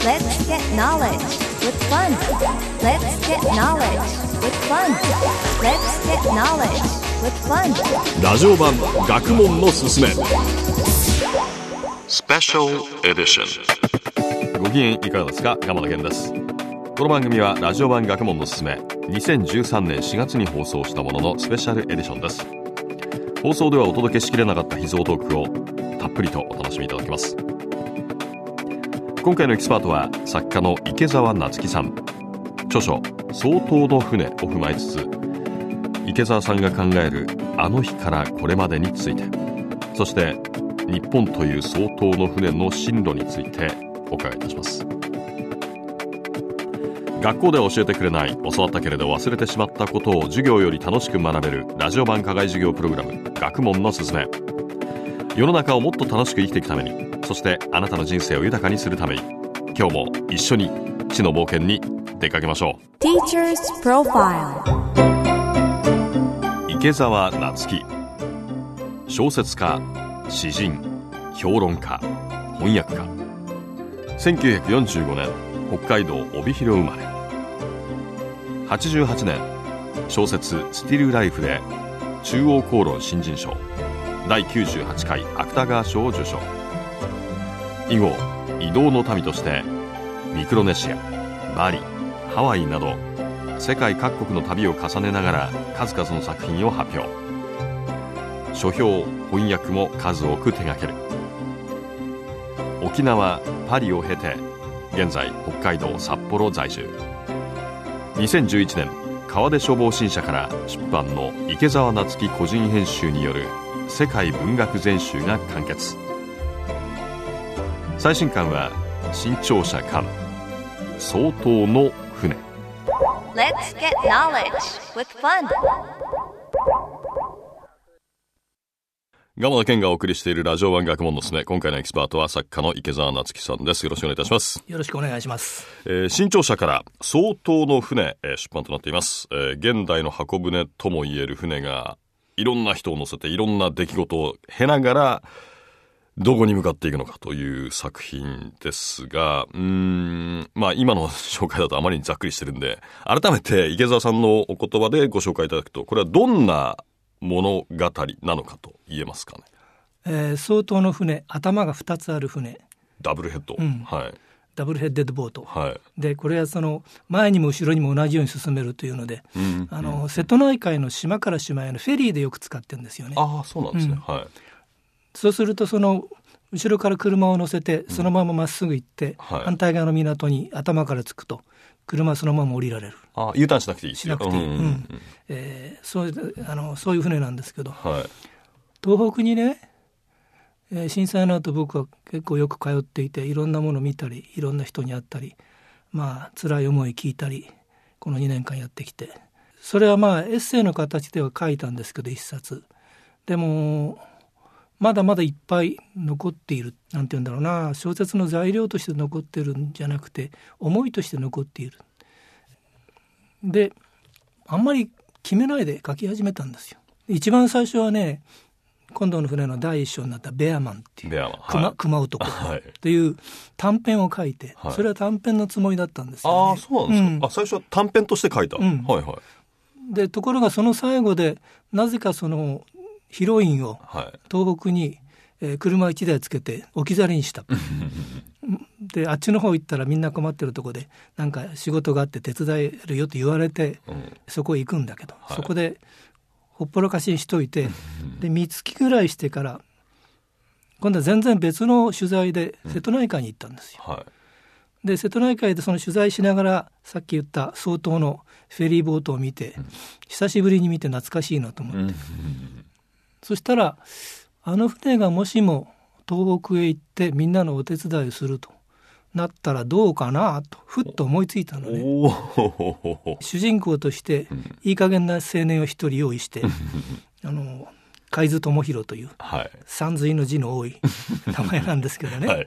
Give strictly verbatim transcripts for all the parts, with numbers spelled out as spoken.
Let's get knowledge with fun. Let's get knowledge with fun. Let's get knowledge with fun. ラジオ版学問のすすめスペシャルエディション。ご機嫌いかがですか。鎌田健です。この番組はラジオ版学問のすすめにせんじゅうさんねんしがつに放送したもののスペシャルエディションです。放送ではお届けしきれなかった秘蔵トークをたっぷりとお楽しみいただけます。今回のエキスパートは作家の池澤夏樹さん。著書相当の船を踏まえつつ、池澤さんが考えるあの日からこれまでについて、そして日本という相当の船の進路についてお伺いいたします。学校では教えてくれない、教わったけれど忘れてしまったことを授業より楽しく学べるラジオ版課外授業プログラム、学問のすすめ。世の中をもっと楽しく生きていくために、そしてあなたの人生を豊かにするために、今日も一緒に知の冒険に出かけましょう。 Teacher's Profile。 池澤夏樹、小説家、詩人、評論家、翻訳家。せんきゅうひゃくよんじゅうごねん北海道帯広生まれ。はちじゅうはちねん小説スティルライフで中央公論新人賞だいきゅうじゅうはちかい芥川賞を受賞。以後移動の民としてミクロネシア、バリ、ハワイなど世界各国の旅を重ねながら数々の作品を発表。書評、翻訳も数多く手掛ける。沖縄、パリを経て現在北海道札幌在住。にせんじゅういちねん川出書房新社から出版の池澤夏樹個人編集による世界文学全集が完結。最新刊は新潮社刊相当の船。 Let's get knowledge with fun。 鎌田健がお送りしているラジオ版学問のすすめ。今回のエキスパートは作家の池澤夏樹さんです。よろしくお願いいたします。 よろしくお願いします。 えー、新潮社から相当の船、えー、出版となっています。えー、現代の箱舟ともいえる船がいろんな人を乗せていろんな出来事を経ながらどこに向かっていくのかという作品ですが、うーんまあ今の紹介だとあまりにざっくりしてるんで、改めて池澤さんのお言葉でご紹介いただくと、これはどんな物語なのかと言えますかね。 えー、相当の船、頭がふたつある船、 ダブルヘッド、 うんはい、 ダブルヘッデッドボート、 はい、 でこれはその前にも後ろにも同じように進めるというので、うんうん、あの瀬戸内海の島から島へのフェリーでよく使ってるんですよね。 ああ、そうなんですね、うん、はい。 そうするとその後ろから車を乗せてそのまままっすぐ行って、うんはい、反対側の港に頭から着くと車そのまま降りられる。 ああ、U ターンしなくていいしなくていい、うんうんうんえー、そうあのそういう船なんですけど、 はい、 東北にね、えー、震災の後僕は結構よく通っていて、いろんなもの見たりいろんな人に会ったり、まあ辛い思い聞いたりこのにねんかんやってきて、それはまあエッセイの形では書いたんですけど一冊でもまだまだいっぱい残っている、なんて言うんだろうな、小説の材料として残ってるんじゃなくて思いとして残っている。であんまり決めないで書き始めたんですよ。一番最初はね、今度の船の第一章になったベアマンっていう、はい、熊, 熊男という短編を書いて、はい、それは短編のつもりだったんですよね。 ああ、そうなんですか、うん、あ最初は短編として書いた、うんはいはい、 でところがその最後でなぜかそのヒロインを東北に、えー、車いちだいつけて置き去りにしたであっちの方行ったらみんな困ってるとこでなんか仕事があって手伝えるよと言われて、うん、そこへ行くんだけど、はい、そこでほっぽらかしにしといてで三月ぐらいしてから今度は全然別の取材で瀬戸内海に行ったんですよ、うんはい、で瀬戸内海でその取材しながらさっき言った相当のフェリーボートを見て、うん、久しぶりに見て懐かしいなと思って、うんそしたらあの船がもしも東北へ行ってみんなのお手伝いをするとなったらどうかなとふっと思いついたのね。主人公としていい加減な青年を一人用意してあの海津智弘という、はい、山水の字の多い名前なんですけどね、はいはい、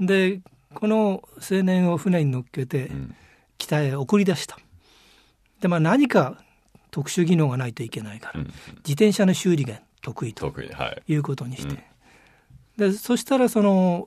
でこの青年を船に乗っけて北へ送り出した。で、まあ、何か特殊技能がないといけないから、うん、自転車の修理が得意ということにして、はいうん、でそしたらその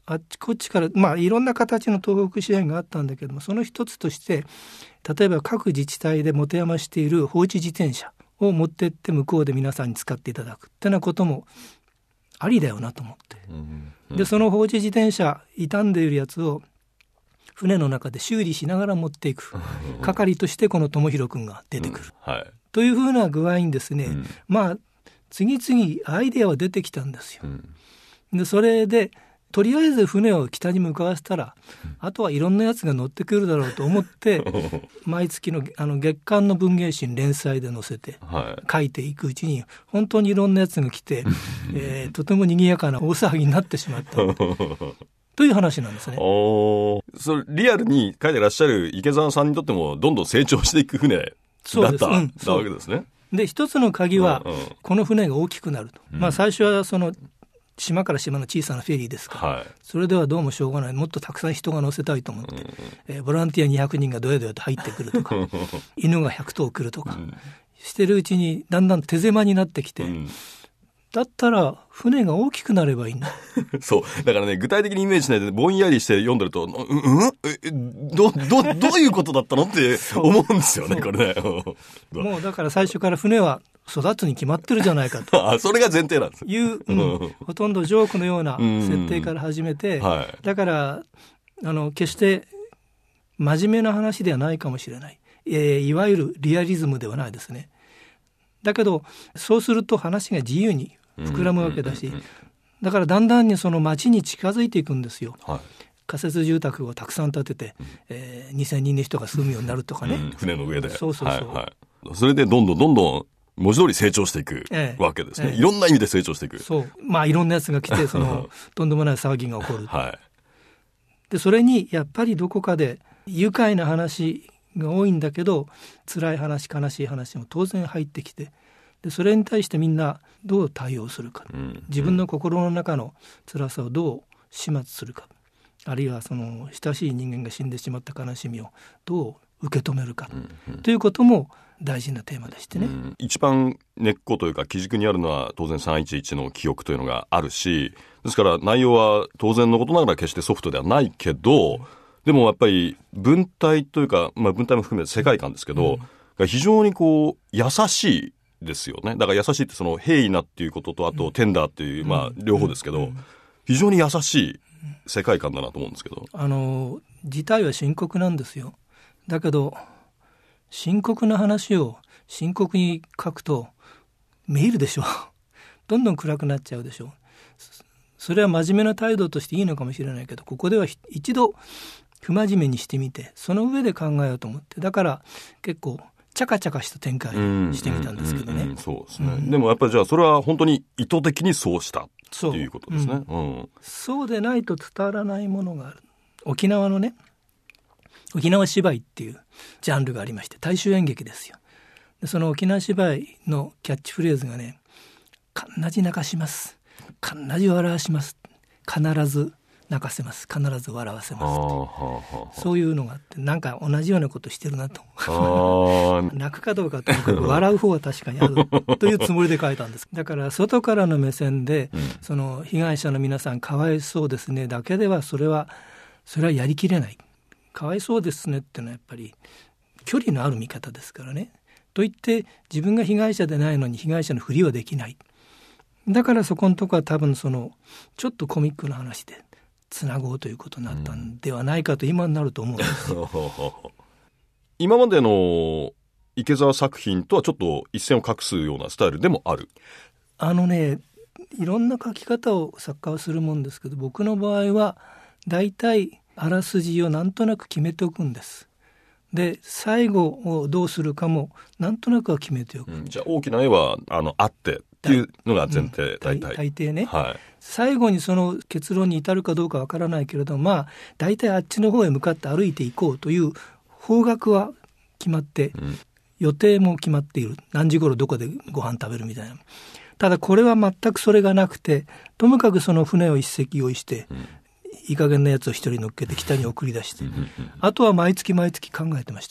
あっちこっちから、まあ、いろんな形の東北支援があったんだけども、その一つとして例えば各自治体で持て余している放置自転車を持ってって向こうで皆さんに使っていただくってなこともありだよなと思って、うんうん、でその放置自転車傷んでいるやつを船の中で修理しながら持っていく係としてこの友博君が出てくる、うんはい、というふうな具合にですね、うん、まあ次々アイデアは出てきたんですよ、うん、でそれでとりあえず船を北に向かわせたら、うん、あとはいろんなやつが乗ってくるだろうと思って毎月 の, あの月刊の文芸誌連載で載せて、はい、書いていくうちに本当にいろんなやつが来て、えー、とても賑やかな大騒ぎになってしまったという話なんですね。 おそれリアルに書いてらっしゃる池澤さんにとってもどんどん成長していく船だった、うん、だわけですね。 で一つの鍵は、うんうん、この船が大きくなると、うんまあ、最初はその島から島の小さなフェリーですから、はい、それではどうもしょうがない、もっとたくさん人が乗せたいと思って、うんえー、ボランティアにひゃくにんがどやどやと入ってくるとか犬がひゃくとう来るとか、うん、してるうちにだんだん手狭になってきて、うん、だったら船が大きくなればいいんだそうだからね、具体的にイメージしないでぼんやりして読んでると、うんうんえどどどういうことだったのって思うんですよねこれねもうだから最初から船は育つに決まってるじゃないかとあそれが前提なんですいう、うん、ほとんどジョークのような設定から始めて、はい、だからあの決して真面目な話ではないかもしれない、えー、いわゆるリアリズムではないですね。だけどそうすると話が自由に膨らむわけだし、うんうんうんうん、だからだんだんにその町に近づいていくんですよ、はい、仮設住宅をたくさん建てて、うんえー、にせんにんの人が住むようになるとかね、うん、 船の上でそうそうそう、はいはい、 それでどんどんどんどん文字通り成長していくわけですね、ええええ、いろんな意味で成長していく。 そうまあいろんなやつが来てそのとんでもない騒ぎが起こる、はい、でそれにやっぱりどこかで愉快な話が多いんだけど辛い話悲しい話も当然入ってきて、でそれに対してみんなどう対応するか、うん、自分の心の中の辛さをどう始末するか、あるいはその親しい人間が死んでしまった悲しみをどう受け止めるか、うんうん、ということも大事なテーマでしてね、うん、 一番根っこというか基軸にあるのは当然さんいちいちの記憶というのがあるし、ですから内容は当然のことながら決してソフトではないけど、うん、でもやっぱり文体というか、まあ、文体も含めて世界観ですけど、うん、が非常にこう優しいですよね。だから優しいってその平易なっていうこととあとテンダーっていう、うん、まあ両方ですけど、うん、非常に優しい世界観だなと思うんですけど、 あの事態は深刻なんですよ。だけど深刻な話を深刻に書くとめいるでしょうどんどん暗くなっちゃうでしょう。それは真面目な態度としていいのかもしれないけど、ここでは一度不真面目にしてみてその上で考えようと思って、だから結構チャカチャカした展開してみたんですけどね。 そうですね、うん、でもやっぱりじゃあそれは本当に意図的にそうしたっていうことですね。そう、うんうん、そうでないと伝わらないものがある。沖縄のね沖縄芝居っていうジャンルがありまして、大衆演劇ですよ。でその沖縄芝居のキャッチフレーズがね、かんなじ泣かします、かんなじ笑わします、必ず泣かせます、必ず笑わせますって、そういうのがあって、なんか同じようなことしてるなと泣くかどうかともかく笑う方は確かにあるというつもりで書いたんです。だから外からの目線で、うん、その被害者の皆さんかわいそうですねだけではそれはそれはやりきれない。かわいそうですねってのはやっぱり距離のある見方ですからね。といって自分が被害者でないのに被害者のふりはできない。だからそこのとこは多分そのちょっとコミックな話でつなごうということになったんではないかと今になると思うんですよ、うん、 今までの池澤作品とはちょっと一線を画すようなスタイルでもある。 あのね、いろんな書き方を作家はするもんですけど、僕の場合はだいたいあらすじをなんとなく決めておくんです。で最後をどうするかもなんとなくは決めておく、うん、 じゃあ大きな絵はあのあってっていうのが前提、うん、大体大抵ね、 はい、 最後にその結論に至るかどうかわからないけれども、まあ大体あっちの方へ向かって歩いていこうという方角は決まって、うん、予定も決まっている。何時頃どこでご飯食べるみたいな。ただこれは全くそれがなくて、ともかくその船を一隻用意して、うん、いい加減なやつを一人乗っけて北に送り出して、うん、あとは毎月毎月考えてましたね。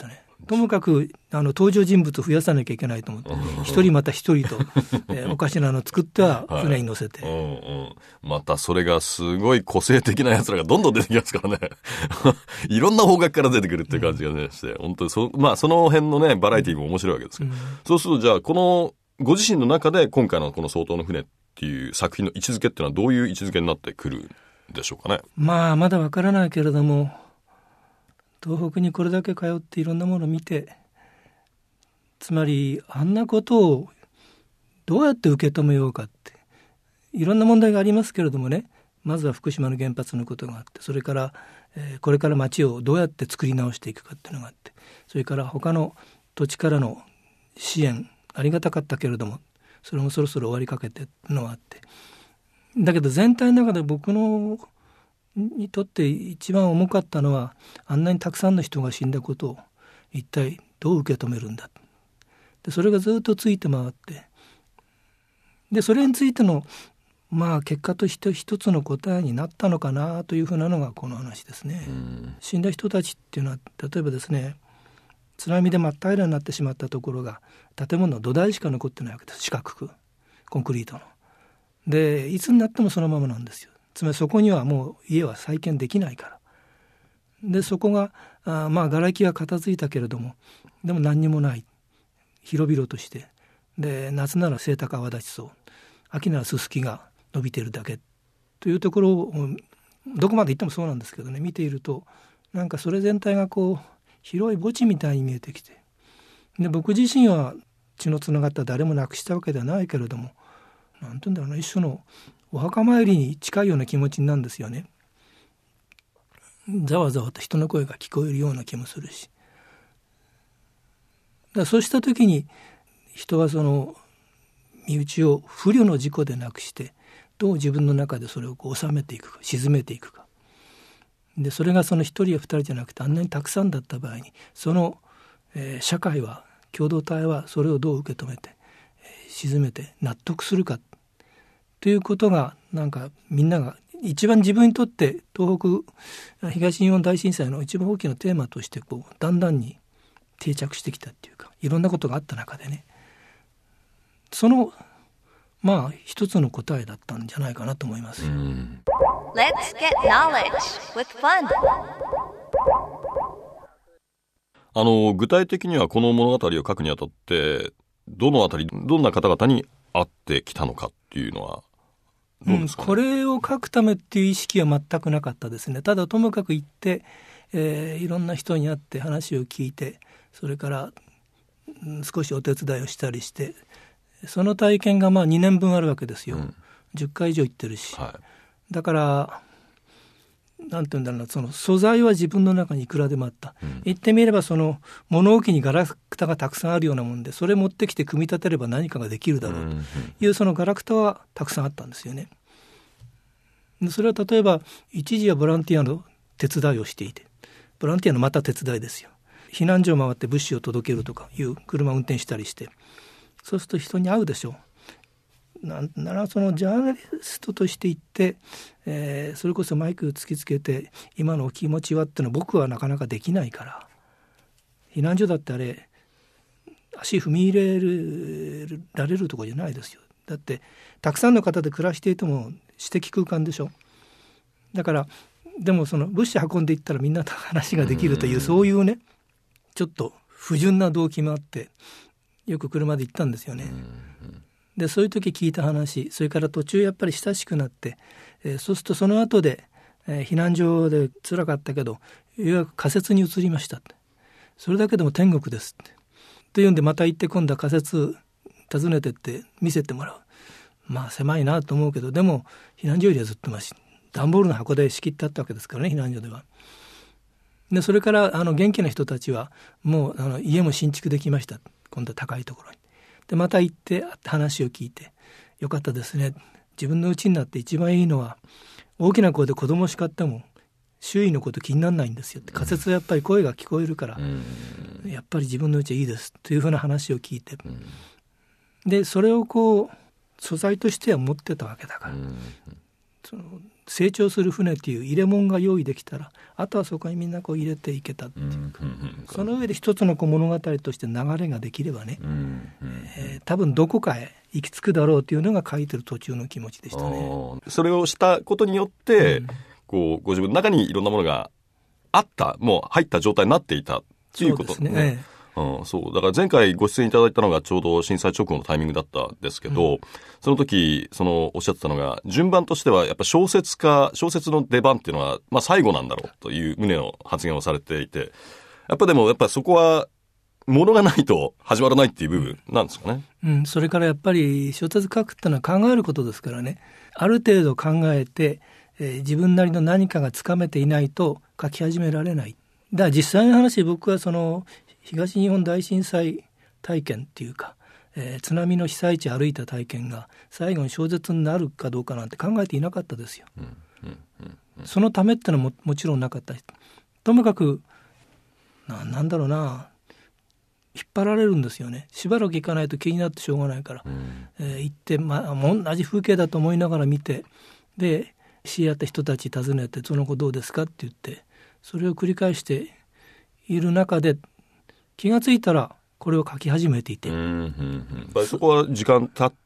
ともかくあの登場人物を増やさなきゃいけないと思って一人また一人と、えー、おかしなの作っては船に乗せて、 はい、うんうん、またそれがすごい個性的なやつらがどんどん出てきますからねいろんな方角から出てくるっていう感じがねして、本当に そ,、まあ、その辺のねバラエティも面白いわけですけど、うん、そうするとじゃあこのご自身の中で今回のこの総統の船っていう作品の位置づけっていうのはどういう位置づけになってくるんでしょうかね。 まあまだわからないけれども、東北にこれだけ通っていろんなものを見て、つまりあんなことをどうやって受け止めようかって、いろんな問題がありますけれどもね、まずは福島の原発のことがあって、それから、えー、これから町をどうやって作り直していくかっていうのがあって、それから他の土地からの支援ありがたかったけれどもそれもそろそろ終わりかけてのがあって、だけど全体の中で僕のにとって一番重かったのは、あんなにたくさんの人が死んだことを一体どう受け止めるんだ、でそれがずっとついて回って、でそれについてのまあ結果として一つの答えになったのかなというふうなのがこの話ですね。死んだ人たちっていうのは、例えばですね、津波で真っ平らになってしまったところが建物の土台しか残ってないわけです。四角くコンクリートので、いつになってもそのままなんですよ。つまりそこにはもう家は再建できないから。でそこがあまあ瓦礫は片付いたけれども、でも何にもない、広々として、で夏ならセイタカアワダチソウ、秋ならススキが伸びているだけというところをどこまで行ってもそうなんですけどね、見ているとなんかそれ全体がこう広い墓地みたいに見えてきて、で僕自身は血のつながった誰も亡くしたわけではないけれども、なんていうんだろうな、一種のお墓参りに近いような気持ちになるんですよね。ざわざわと人の声が聞こえるような気もするし、だそうした時に人はその身内を不慮の事故でなくしてどう自分の中でそれをこう収めていくか、沈めていくかで、それがその一人や二人じゃなくてあんなにたくさんだった場合に、その、えー、社会は共同体はそれをどう受け止めて、えー、沈めて納得するかということが、なんかみんなが一番自分にとって東北東日本大震災の一番大きなテーマとしてこうだんだんに定着してきたっていうか、いろんなことがあった中でね、そのまあ一つの答えだったんじゃないかなと思います。 Let's get knowledge with fun. あの具体的にはこの物語を書くにあたってどのあたりどんな方々に会ってきたのかっていうのはどうですかね。 うん、これを書くためっていう意識は全くなかったですね。ただともかく行って、えー、いろんな人に会って話を聞いて、それから、うん、少しお手伝いをしたりして、その体験がまあにねんぶんあるわけですよ、うん、じゅっかい以上行ってるし、はい、だからなんていうんだろうな、その素材は自分の中にいくらでもあった、うん、言ってみればその物置にガラクタがたくさんあるようなもんで、それ持ってきて組み立てれば何かができるだろうという、そのガラクタはたくさんあったんですよね。それは例えば一時はボランティアの手伝いをしていて、ボランティアのまた手伝いですよ。避難所を回って物資を届けるとかいう車を運転したりして、そうすると人に会うでしょう。なんならそのジャーナリストとして行って、えー、それこそマイク突きつけて今のお気持ちはってのは僕はなかなかできないから、避難所だってあれ足踏み入れるられるところじゃないですよ。だってたくさんの方で暮らしていても私的空間でしょ。だからでもその物資運んでいったらみんなと話ができるという、そういうねちょっと不純な動機もあってよく車で行ったんですよね。でそういう時聞いた話、それから途中やっぱり親しくなって、えー、そうするとその後で、えー、避難所で辛かったけどようやく仮設に移りましたって、それだけでも天国ですってというんで、また行って今度は仮設訪ねてって見せてもらう。まあ狭いなと思うけど、でも避難所よりはずっとマシ、段ボールの箱で仕切ってあったわけですからね、避難所では。でそれからあの元気な人たちはもうあの家も新築できました、今度は高いところに。でまた行って話を聞いて、よかったですね、自分の家になって一番いいのは大きな声で子供を叱っても周囲のこと気にならないんですよって、仮説はやっぱり声が聞こえるから、うん、やっぱり自分の家いいですというふうな話を聞いて、うん、でそれをこう素材としては持ってたわけだから、うん、その成長する船っていう入れ物が用意できたら、あとはそこにみんなこう入れていけたっていうか、うんうんうん、その上で一つのこう物語として流れができればね、うんうんえー、多分どこかへ行き着くだろうというのが書いてる途中の気持ちでしたね。 それをしたことによって、うん、こうご自分の中にいろんなものがあった、もう入った状態になっていたっていうことですね。そうですね、ええうん、そうだから前回ご出演いただいたのがちょうど震災直後のタイミングだったんですけど、うん、その時そのおっしゃってたのが、順番としてはやっぱ小説家小説の出番っていうのは、まあ、最後なんだろうという旨の発言をされていて、やっぱでもやっぱそこは物がないと始まらないっていう部分なんですかね。 うん、それからやっぱり小説書くってのは考えることですからね、ある程度考えて、えー、自分なりの何かがつかめていないと書き始められない。だから実際の話、僕はその東日本大震災体験っていうか、えー、津波の被災地歩いた体験が最後に小説になるかどうかなんて考えていなかったですよ、うんうんうんうん、そのためってのは も, もちろんなかった。ともかく な, なんだろうな引っ張られるんですよね。しばらく行かないと気になってしょうがないから、うんえー、行って、まあ、同じ風景だと思いながら見て、で知り合った人たち訪ねて、その子どうですかって言って、それを繰り返している中で気がついたらこれを書き始めていて、うんうんうん、そこは時間経って、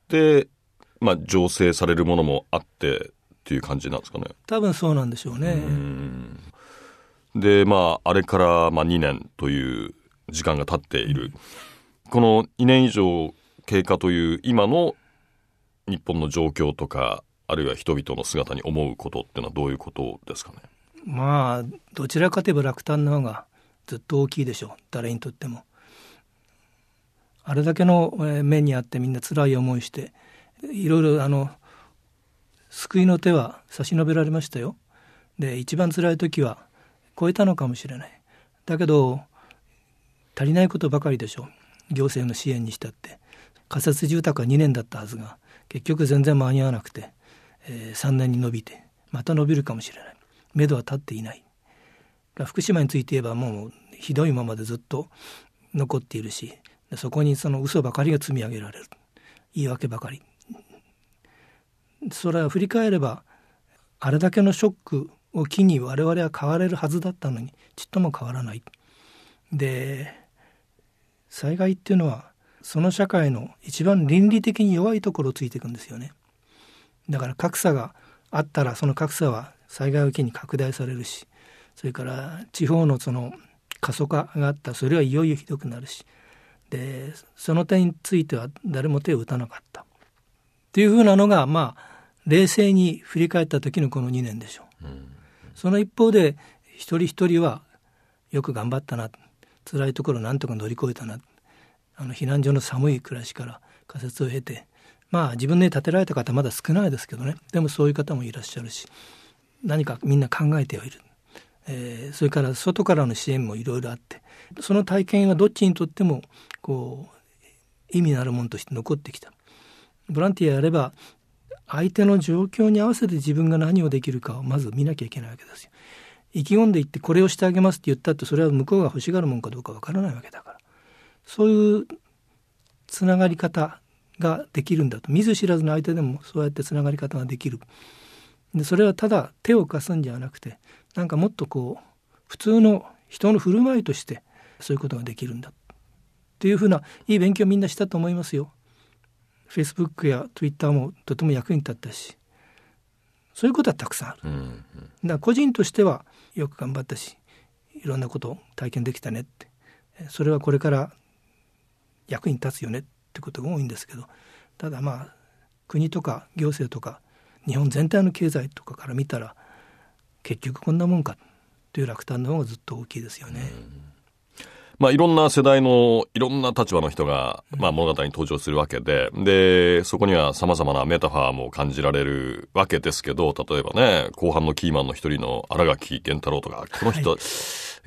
まあ、醸成されるものもあってっていう感じなんですかね。 多分そうなんでしょうね。 うんで、まあ、あれからまあにねんという時間が経っている、うん、このにねん以上経過という今の日本の状況とか、あるいは人々の姿に思うことっていうのはどういうことですかね。 まあどちらかといえば落胆の方がずっと大きいでしょう、誰にとっても。あれだけの目にあってみんな辛い思いして、いろいろあの救いの手は差し伸べられましたよ。で一番辛い時は超えたのかもしれない。だけど足りないことばかりでしょう。行政の支援にしたって仮設住宅はにねんだったはずが結局全然間に合わなくて、えー、さんねんに伸びて、また伸びるかもしれない。目処は立っていない。福島について言えばもうひどいままでずっと残っているし、そこにその嘘ばかりが積み上げられる、言い訳ばかり。それは振り返ればあれだけのショックを機に我々は変われるはずだったのにちっとも変わらない。で災害っていうのはその社会の一番倫理的に弱いところをついていくんですよね。だから格差があったらその格差は災害を機に拡大されるし、それから地方のその過疎化があったらそれはいよいよひどくなるし、でその点については誰も手を打たなかったっていうふうなのが、まあ冷静に振り返った時のこのにねんでしょう、うん、その一方で一人一人はよく頑張ったな、辛いところなんとか乗り越えたな、あの避難所の寒い暮らしから仮設を経て、まあ自分で建てられた方まだ少ないですけどね、でもそういう方もいらっしゃるし、何かみんな考えてはいる、えー、それから外からの支援もいろいろあって、その体験はどっちにとってもこう意味のあるものとして残ってきた。ボランティアやれば相手の状況に合わせて自分が何をできるかをまず見なきゃいけないわけですよ。意気込んでいってこれをしてあげますって言ったって、それは向こうが欲しがるものかどうかわからないわけだから、そういうつながり方ができるんだと。見ず知らずの相手でもそうやってつながり方ができる。でそれはただ手を貸すんじゃなくて、なんかもっとこう普通の人の振る舞いとしてそういうことができるんだっていうふうないい勉強みんなしたと思いますよ。Facebook や Twitter もとても役に立ったし、そういうことはたくさんある、うんうん、だから個人としてはよく頑張ったし、いろんなことを体験できたねって、それはこれから役に立つよねってことが多いんですけど、ただまあ国とか行政とか日本全体の経済とかから見たら結局こんなもんかという落胆の方がずっと大きいですよね、うんまあ、いろんな世代のいろんな立場の人が、まあ、物語に登場するわけで、でそこには様々なメタファーも感じられるわけですけど、例えばね、後半のキーマンの一人の新垣源太郎とか、この人、はい、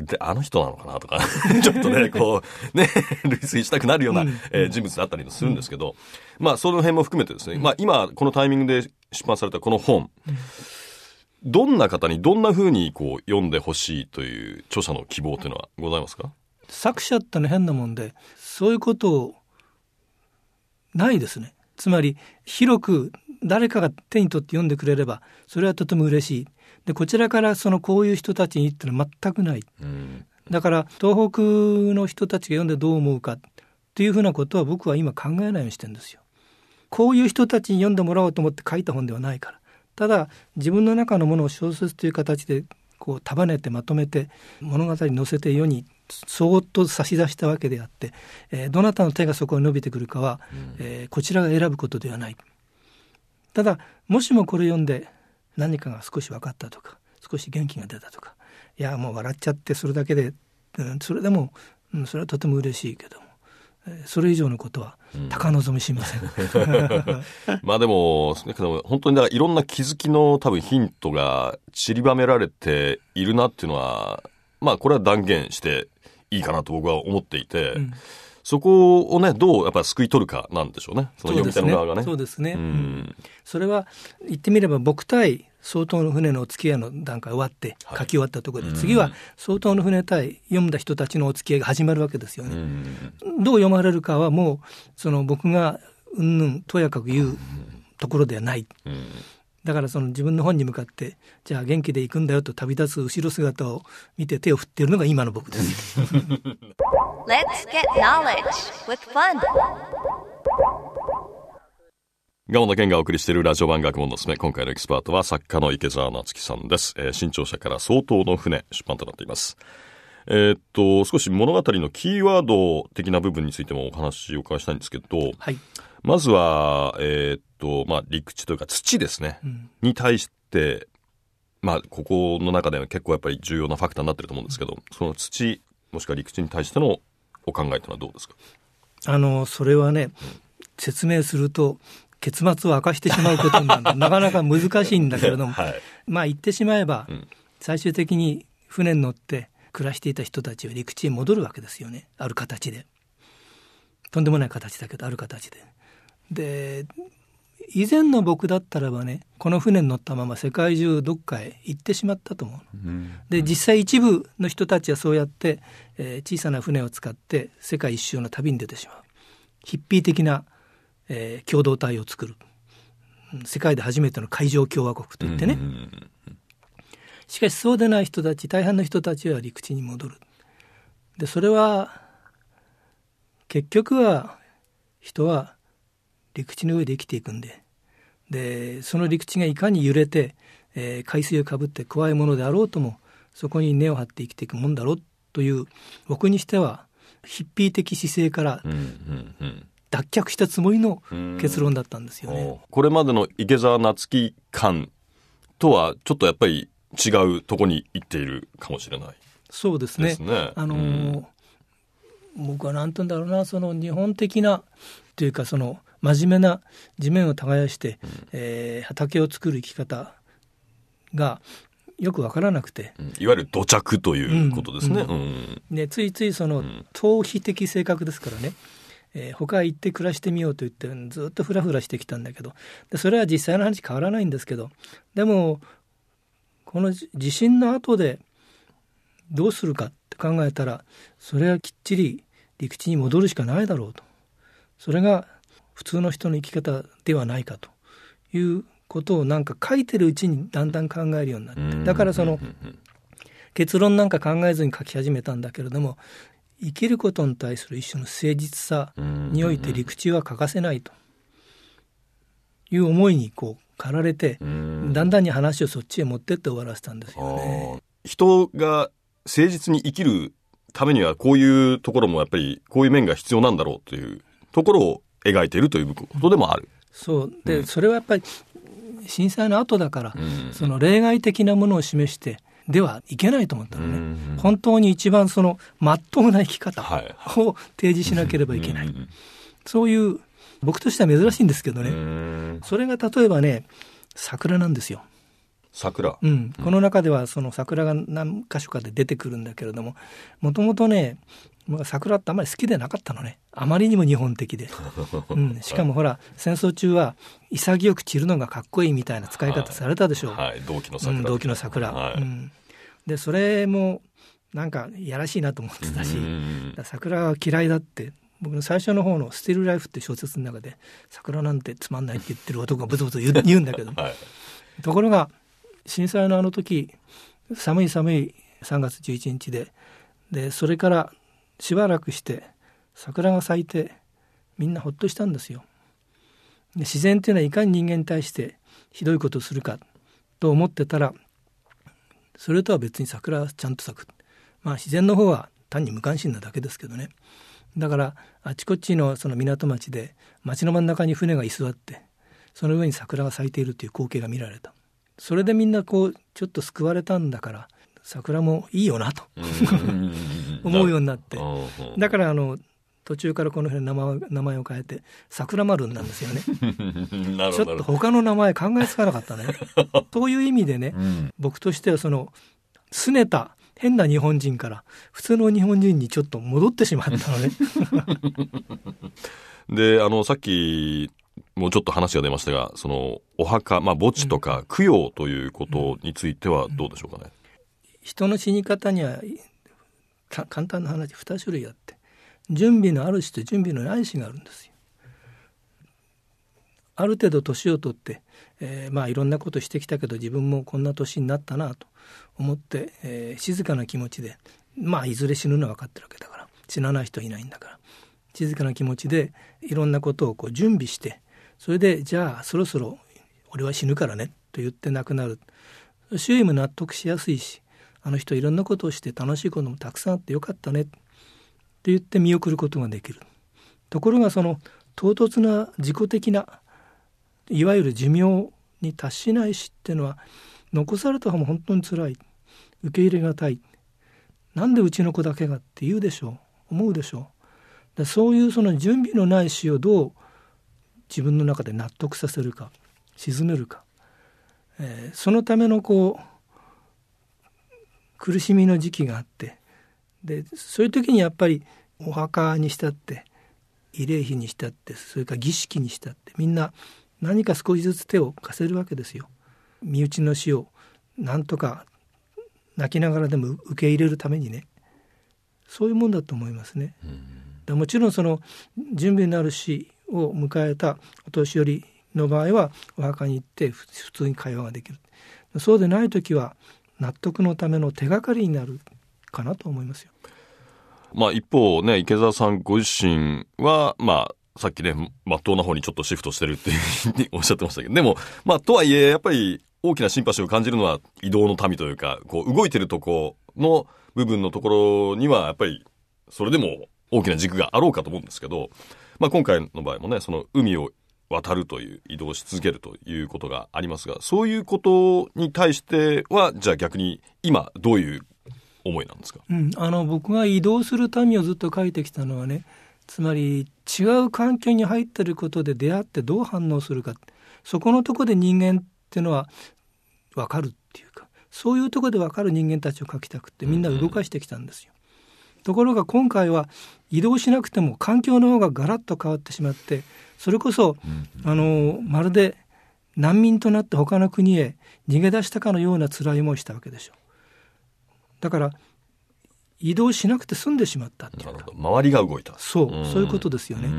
であの人なのかなとかちょっとねこうね類推したくなるような、うんえー、人物だったりもするんですけど、うん、まあその辺も含めてですね、うんまあ、今このタイミングで出版されたこの本、うんどんな方にどんな風にこう読んでほしいという著者の希望というのはございますか？ 作者ってのは変なもんで、そういうことないですね。 つまり広く誰かが手に取って読んでくれればそれはとても嬉しい。でこちらからそのこういう人たちにってのは全くない、うん、だから東北の人たちが読んでどう思うかっていうふうなことは僕は今考えないようにしてるんですよ。こういう人たちに読んでもらおうと思って書いた本ではないから。ただ自分の中のものを小説という形でこう束ねてまとめて物語に載せて世にそーっと差し出したわけであって、えー、どなたの手がそこに伸びてくるかは、うんえー、こちらが選ぶことではない。ただもしもこれ読んで何かが少し分かったとか少し元気が出たとか、いやもう笑っちゃってそれだけで、うん、それでも、うん、それはとても嬉しいけども、えー、それ以上のことは高望みしません、うん、 まあでも本当にだからいろんな気づきの多分ヒントが散りばめられているなっていうのはまあこれは断言していいかなと僕は思っていて、うん、そこをねどうやっぱり救い取るかなんでしょうね、その読み手の側がね。 そうですね、うんうん、それは言ってみれば僕対総統の船のお付き合いの段階終わって、はい、書き終わったところで、うん、次は総統の船対読んだ人たちのお付き合いが始まるわけですよね、うん、どう読まれるかはもうその僕がうんぬんとやかく言うところではない、うん、だからその自分の本に向かってじゃあ元気で行くんだよと旅立つ後ろ姿を見て手を振っているのが今の僕です。 Let's get knowledge with fun. ガモの健がお送りしているラジオ版学問のすすめ、今回のエキスパートは作家の池澤夏樹さんです。えー、新潮社から総統の船出版となっています。えー、っと少し物語のキーワード的な部分についてもお話をお伺いしたいんですけど、はい、まずは、えーっとまあ、陸地というか土ですね、うん、に対して、まあ、ここの中では結構やっぱり重要なファクターになっていると思うんですけど、その土もしくは陸地に対してのお考えというのはどうですか？ あのそれはね、うん、説明すると結末を明かしてしまうことになるなかなか難しいんだけれども、はい、まあ言ってしまえば、うん、最終的に船に乗って暮らしていた人たちは陸地に戻るわけですよね、ある形で。とんでもない形だけどある形で。で以前の僕だったらばね、この船に乗ったまま世界中どっかへ行ってしまったと思う、うん、で実際一部の人たちはそうやって、えー、小さな船を使って世界一周の旅に出てしまう。ヒッピー的な、えー、共同体を作る、世界で初めての海上共和国といってね、うん、しかしそうでない人たち、大半の人たちは陸地に戻る。でそれは結局は人は陸地の上で生きていくんで、でその陸地がいかに揺れて、えー、海水をかぶって怖いものであろうともそこに根を張って生きていくもんだろうという、僕にしてはヒッピー的姿勢から脱却したつもりの結論だったんですよね、うんうんうん、 これまでの池澤夏樹感とはちょっとやっぱり違うとこに行っているかもしれない。 そうですね、ですね、あのーうん、僕は何て言うんだろうな、その日本的なというかその真面目な地面を耕して、うんえー、畑を作る生き方がよく分からなくて、 うん、いわゆる土着ということですね、うんうんうん、でついついその逃避的性格ですからね、えー、他へ行って暮らしてみようと言ってずっとフラフラしてきたんだけど、でそれは実際の話変わらないんですけど、でもこの地震の後でどうするかって考えたら、それはきっちり陸地に戻るしかないだろうと、それが普通の人の生き方ではないかということをなんか書いてるうちにだんだん考えるようになって、だからその結論なんか考えずに書き始めたんだけれども、生きることに対する一種の誠実さにおいて陸地は欠かせないという思いにこう駆られて、だんだんに話をそっちへ持ってって終わらせたんですよね。 人が誠実に生きるためにはこういうところもやっぱりこういう面が必要なんだろうというところを描いているということでもある。 そうで、うん、それはやっぱり震災の後だから、うん、その例外的なものを示してではいけないと思ったのね、うん、本当に一番その真っ当な生き方を提示しなければいけない、うん、そういう僕としては珍しいんですけどね、うん、それが例えばね桜なんですよ。 桜、 うん、この中ではその桜が何箇所かで出てくるんだけれども、もともとね桜ってあまり好きでなかったのね、あまりにも日本的で、うん、しかもほら戦争中は潔く散るのがかっこいいみたいな使い方されたでしょう、 はいはい、同期の桜、うん、 同期の桜、はいうん、でそれもなんかやらしいなと思ってたし、だ桜は嫌いだって僕の最初の方のスティルライフって小説の中で桜なんてつまんないって言ってる男がブツブツ言う、言うんだけど、はい、ところが震災のあの時寒い寒いさんがつじゅういちにちで、でそれからしばらくして桜が咲いてみんなほっとしたんですよ。で自然というのはいかに人間に対してひどいことをするかと思ってたら、それとは別に桜はちゃんと咲く。まあ自然の方は単に無関心なだけですけどね。だからあちこちのその港町で町の真ん中に船が居座って、その上に桜が咲いているという光景が見られた。それでみんなこうちょっと救われたんだから、桜もいいよなと思うようになって、だからあの途中からこの辺名前、名前を変えて桜丸なんですよね。ちょっと他の名前考えつかなかったね。そういう意味でね、うん、僕としてはその拗ねた変な日本人から普通の日本人にちょっと戻ってしまったのね。 で、あのさっきもうちょっと話が出ましたが、そのお墓、まあ、墓地とか供養ということについてはどうでしょうかね。 人の死に方には簡単な話に種類あって、準備のある死と準備のない死があるんですよ。ある程度年を取って、えー、まあいろんなことしてきたけど自分もこんな年になったなと思って、えー、静かな気持ちで、まあいずれ死ぬのは分かってるわけだから、死なない人はいないんだから、静かな気持ちでいろんなことをこう準備して、それでじゃあそろそろ俺は死ぬからねと言って亡くなる。周囲も納得しやすいし、あの人いろんなことをして楽しいこともたくさんあってよかったねって言って見送ることができる。ところがその唐突な自己的ないわゆる寿命に達しない死っていうのは、残された方も本当につらい、受け入れがたい、なんでうちの子だけがって言うでしょう、思うでしょう。でそういうその準備のない死をどう自分の中で納得させるか、沈めるか、えー、そのためのこう苦しみの時期があって、でそういう時にやっぱりお墓にしたって慰霊碑にしたって、それから儀式にしたって、みんな何か少しずつ手を貸せるわけですよ。身内の死をなんとか泣きながらでも受け入れるためにね、そういうもんだと思いますね。だもちろんその準備のある死を迎えたお年寄りの場合はお墓に行って普通に会話ができる。そうでない時は納得のための手がかりになるかなと思いますよ。 まあ、一方ね、池澤さんご自身は、まあ、さっきね、まっとうな方にちょっとシフトしてるっておっしゃってましたけど、でも、まあ、とはいえ、やっぱり大きなシンパシーを感じるのは移動の民というか、こう動いてるとこの部分のところには、やっぱりそれでも大きな軸があろうかと思うんですけど、まあ、今回の場合もね、その海を渡るという移動し続けるということがありますが、そういうことに対しては、じゃあ逆に今どういう思いなんですか。 うん、あの僕が移動する民をずっと書いてきたのはね、つまり違う環境に入っていることで出会ってどう反応するか、そこのところで人間っていうのは分かるっていうか、そういうところで分かる人間たちを書きたくってみんな動かしてきたんですよ。うん、ところが今回は移動しなくても環境の方がガラッと変わってしまって、それこそ、うん、あのまるで難民となって他の国へ逃げ出したかのような辛い思いをしたわけでしょう。だから移動しなくて済んでしまったっていうか。なるほど、 周りが動いた。 そう、そういうことですよね。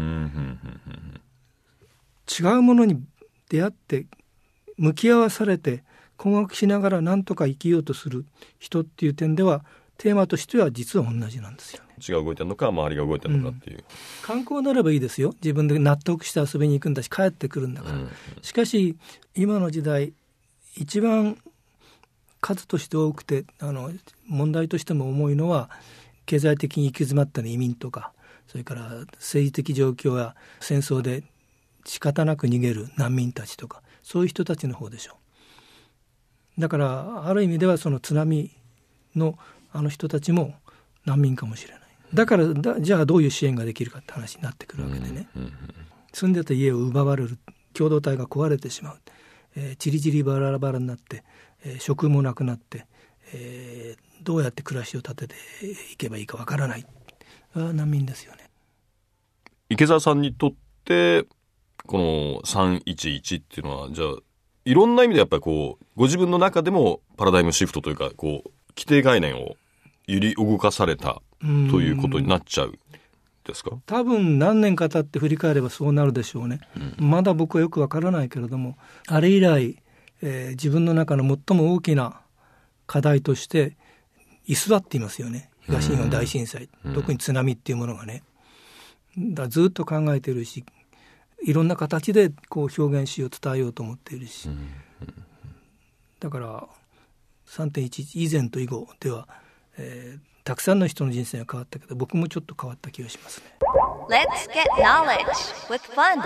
違うものに出会って向き合わされて困惑しながら何とか生きようとする人っていう点では、テーマとしては実は同じなんですよね。 違う動いてるのか周りが動いてるのかっていう、うん、 観光なればいいですよ。自分で納得して遊びに行くんだし帰ってくるんだから、うん、しかし今の時代一番数として多くてあの問題としても重いのは、経済的に行き詰まった移民とか、それから政治的状況や戦争で仕方なく逃げる難民たちとか、そういう人たちの方でしょう。だからある意味ではその津波のあの人たちも難民かもしれない。だからだじゃあどういう支援ができるかって話になってくるわけでね、うんうんうん、住んでた家を奪われる、共同体が壊れてしまう、えー、チリチリバラバラになって、えー、食もなくなって、えー、どうやって暮らしを立てていけばいいかわからない、あ難民ですよね。 池澤さんにとってこのさんいちいちっていうのは、じゃあいろんな意味でやっぱりこうご自分の中でもパラダイムシフトというか、こう規定概念を揺り動かされたということになっちゃうですか？ 多分何年か経って振り返ればそうなるでしょうね、うん、まだ僕はよくわからないけれども、あれ以来、えー、自分の中の最も大きな課題として居座っていますよね。東日本大震災、うん、特に津波っていうものがね、だずっと考えているし、いろんな形でこう表現しよう、伝えようと思っているし、うん、だから さんてんいちいち 以前と以後では、えーたくさんの人の人生が変わったけど、僕もちょっと変わった気がしますね。 Let's get knowledge with fun.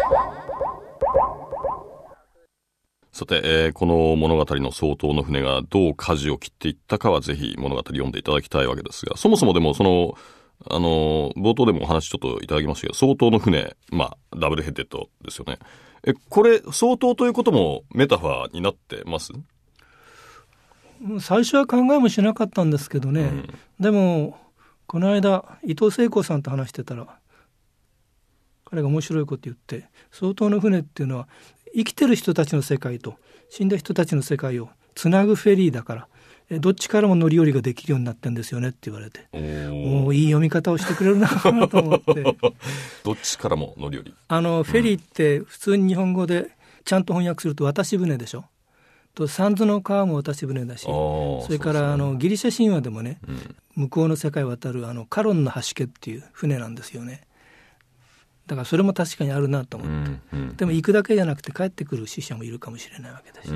さて、えー、この物語の総統の船がどう舵を切っていったかはぜひ物語読んでいただきたいわけですが、そもそもでもそのあの冒頭でもお話ちょっといただきましたけど、総統の船、まあダブルヘッデッドですよね。えこれ総統ということもメタファーになってます？ 最初は考えもしなかったんですけどね、うん、でもこの間伊藤聖子さんと話してたら、彼が面白いこと言って、総統の船っていうのは生きてる人たちの世界と死んだ人たちの世界をつなぐフェリーだから、どっちからも乗り降りができるようになってんですよねって言われて、おおいい読み方をしてくれるなと思ってどっちからも乗り降り、 あのフェリーって普通に日本語でちゃんと翻訳すると渡し船でしょと、三途の川も渡し船だし、それからあのギリシャ神話でもね、うん、向こうの世界を渡るあのカロンの橋家っていう船なんですよね。だからそれも確かにあるなと思って、うんうん、でも行くだけじゃなくて帰ってくる死者もいるかもしれないわけだし、 うん、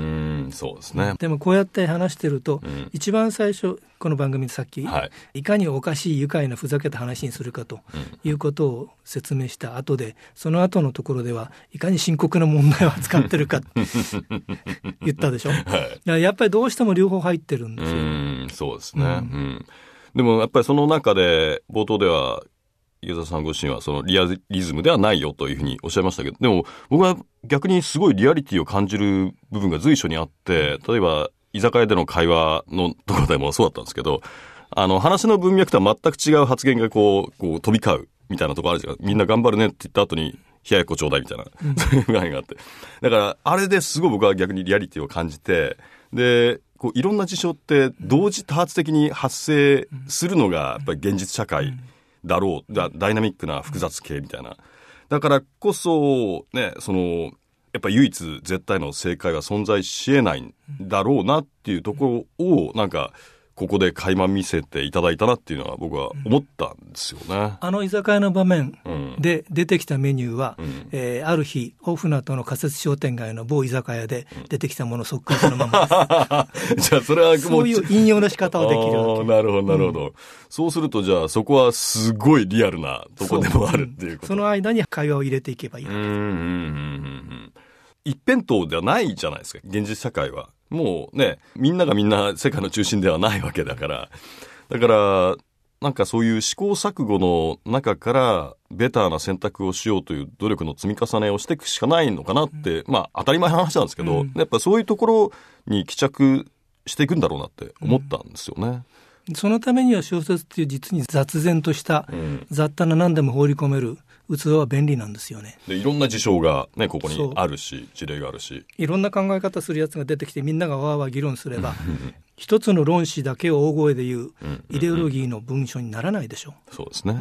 そうですね。 でもこうやって話してると、うん、一番最初この番組でさっき、はい、いかにおかしい愉快なふざけた話にするかということを説明した後で、その後のところではいかに深刻な問題を扱ってるか言ったでしょ、はい、やっぱりどうしても両方入ってるんですよ。 うん、そうですね、うんうん、でもやっぱりその中で冒頭では池澤さんご自身はそのリアリズムではないよというふうにおっしゃいましたけど、でも僕は逆にすごいリアリティを感じる部分が随所にあって、例えば居酒屋での会話のところでもそうだったんですけど、あの話の文脈とは全く違う発言がこう、こう飛び交うみたいなところあるじゃん。みんな頑張るねって言った後に冷ややっこちょうだいみたいな、うん、そういう場合があって、だからあれですごい僕は逆にリアリティを感じて、でこういろんな事象って同時多発的に発生するのがやっぱり現実社会だろう、だダイナミックな複雑系みたいな、だからこそね、そのやっぱり唯一絶対の正解は存在し得ないんだろうなっていうところをなんかここで垣間見せていただいたなっていうのは僕は思ったんですよね。 あの居酒屋の場面で出てきたメニューは、うんえー、ある日大船渡の仮設商店街の某居酒屋で出てきたものそっくりそのままですじゃあそれはもうそういう引用の仕方をできるわけ。 なるほどなるほど、うん、そうするとじゃあそこはすごいリアルなとこでもあるっていうこと。 そ, その間に会話を入れていけばいいわけです。うんうんうんうん、一辺倒ではないじゃないですか現実社会は。もうね、みんながみんな世界の中心ではないわけだから、だからなんかそういう試行錯誤の中からベターな選択をしようという努力の積み重ねをしていくしかないのかなって、うん、まあ当たり前の話なんですけど、うん、やっぱそういうところに帰着していくんだろうなって思ったんですよね。 うん、そのためには小説っていう実に雑然とした雑多な何でも放り込める器は便利なんですよね。 でいろんな事象が、ね、ここにあるし事例があるし、 いろんな考え方するやつが出てきてみんながわーわー議論すれば一つの論旨だけを大声で言うイデオロギーの文章にならないでしょ。 そうですね、うんうん、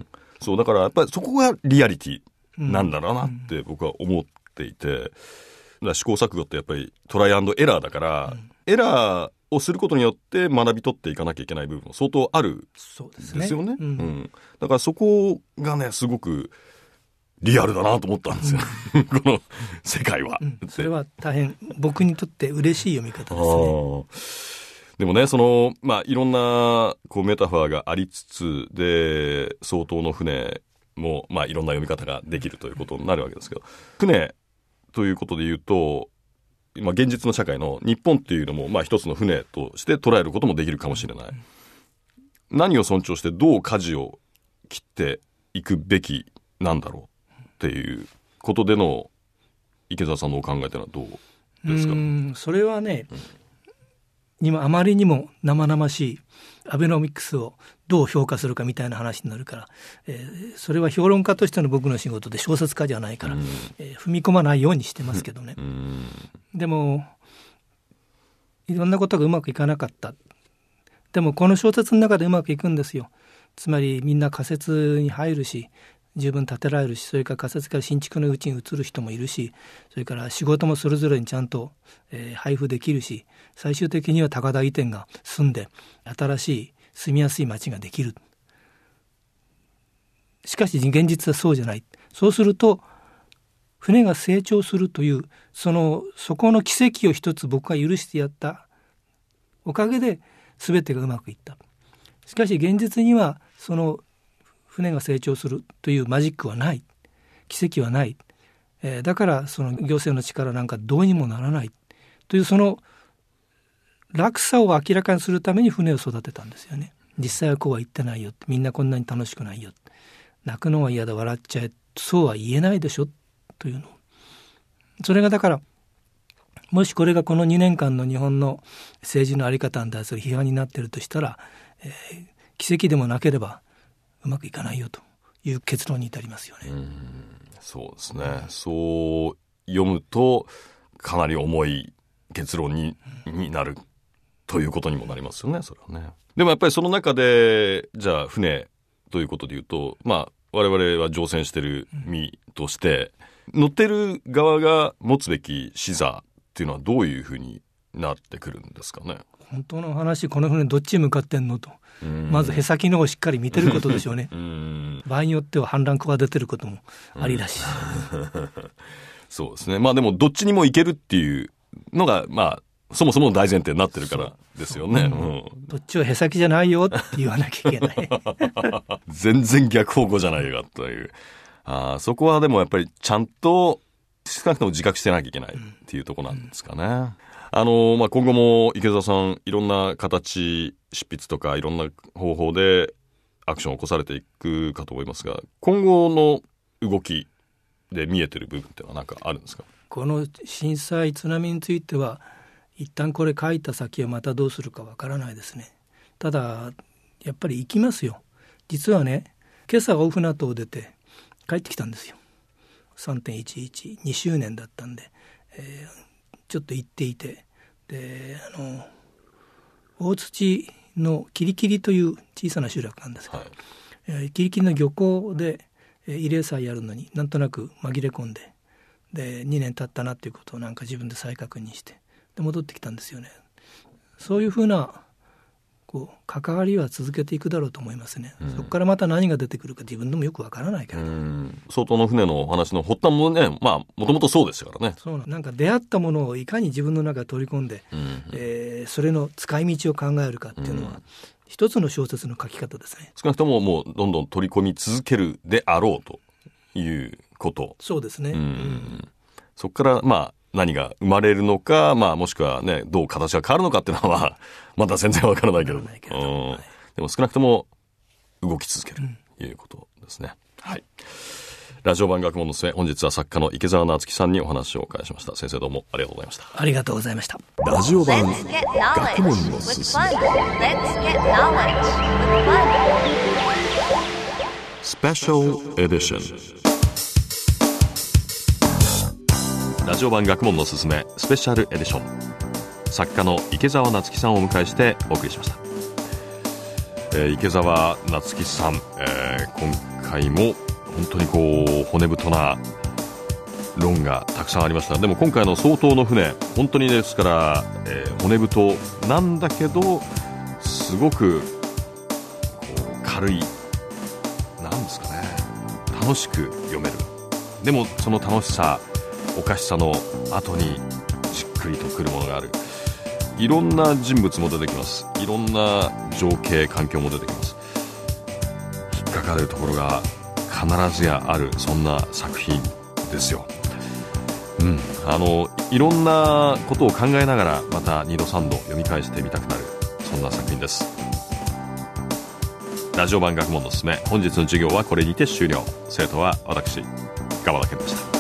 そうだからやっぱりそこがリアリティなんだろうなって僕は思っていて、だから試行錯誤ってやっぱりトライアンドエラーだから、うん、エラーをすることによって学び取っていかなきゃいけない部分も相当あるんですよね。うんうん、だからそこがねすごくリアルだなと思ったんですよ、うん、この世界は、うん、 それは大変僕にとって嬉しい読み方ですね。 でもねその、まあ、いろんなこうメタファーがありつつで総統の船も、まあ、いろんな読み方ができるということになるわけですけど、船ということで言うと今現実の社会の日本っていうのもまあ一つの船として捉えることもできるかもしれない。何を尊重してどう舵を切っていくべきなんだろうっていうことでの池澤さんのお考えというのはどうですか？ うーんそれはね、うん、今あまりにも生々しいアベノミクスをどう評価するかみたいな話になるから、えー、それは評論家としての僕の仕事で小説家じゃないから、うんえー、踏み込まないようにしてますけどね、うん、でもいろんなことがうまくいかなかった。でもこの小説の中でうまくいくんですよ。 つまりみんな仮設に入るし十分建てられるし、それから仮設から新築のうちに移る人もいるし、それから仕事もそれぞれにちゃんと、えー、配布できるし、最終的には高台移転が済んで新しい住みやすい街ができる。しかし現実はそうじゃない。そうすると船が成長するというそのそこの奇跡を一つ僕が許してやったおかげで全てがうまくいった。しかし現実にはその船が成長するというマジックはない、奇跡はない、えー、だからその行政の力なんかどうにもならないというその落差を明らかにするために船を育てたんですよね。実際はこうは言ってないよ、みんなこんなに楽しくないよ、泣くのは嫌だ、笑っちゃえ、そうは言えないでしょというの。それがだからもしこれがこのにねんかんの日本の政治の在り方に対する批判になっているとしたら、えー、奇跡でもなければうまくいかないよという結論に至りますよね。 うん、そうですね、うん、そう読むとかなり重い結論に、うん、になるということにもなりますよね、それはね。でもやっぱりその中でじゃあ船ということでいうと、まあ我々は乗船してる身として、うん、乗ってる側が持つべき視座っていうのはどういうふうになってくるんですかね。 本当の話、この船どっちに向かってんのと、まずへさきの方をしっかり見てることでしょうね。うん場合によっては反乱区が出てることもありだし、うん、 そうですね。まあでもどっちにも行けるっていうのがまあそもそもの大前提になってるからですよね。うん、 どっちはへさきじゃないよって言わなきゃいけない全然逆方向じゃないかという、あそこはでもやっぱりちゃんと少なくとも自覚してなきゃいけないっていうところなんですかね。うんうんあのまあ、今後も池澤さんいろんな形執筆とかいろんな方法でアクションを起こされていくかと思いますが、今後の動きで見えてる部分っていうのは何かあるんですか。 この震災津波については一旦これ書いた先はまたどうするかわからないですね。ただやっぱり行きますよ。実はね、今朝大船渡を出て帰ってきたんですよ。 さんてんいちいちに 周年だったんで、えーちょっと行っていて、であの大槌のキリキリという小さな集落なんですが、はいえー、キリキリの漁港で、えー、慰霊祭やるのになんとなく紛れ込んで、でにねん経ったなということをなんか自分で再確認してで戻ってきたんですよね。そういうふうなこう関わりは続けていくだろうと思いますね。うん、そこからまた何が出てくるか自分でもよくわからないけれど、うん、 相当の船のお話の発端もね、まあもともとそうでしたからね。 そうなんか出会ったものをいかに自分の中に取り込んで、うんえー、それの使い道を考えるかっていうのは、うん、一つの小説の書き方ですね。 少なくとももうどんどん取り込み続けるであろうということ。 そうですね。うんうん、 そこからまあ何が生まれるのか、まあ、もしくはねどう形が変わるのかっていうのはまだ全然わからないけど、けどうんはい、でも少なくとも動き続けるということですね。うんはい、ラジオ版学問の末、本日は作家の池澤夏樹さんにお話をお伺いしました。先生どうもありがとうございました。 ありがとうございました。 ラジオ版学問のすすめスペシャルエディション。ラジオ版学問のすすめスペシャルエディション、作家の池澤夏樹さんをお迎えしてお送りしました。えー、池澤夏樹さん、えー、今回も本当にこう骨太な論がたくさんありました。でも今回の相当の船本当にですから、えー、骨太なんだけどすごくこう軽い、なんですかね、楽しく読める。でもその楽しさおかしさの後にじっくりとくるものがある。いろんな人物も出てきます。いろんな情景環境も出てきます。引っかかるところが必ずやある、そんな作品ですよ。うん、あのいろんなことを考えながらまたにどさんど読み返してみたくなる、そんな作品です。ラジオ版学問のすすめ、本日の授業はこれにて終了。生徒は私、川田健でした。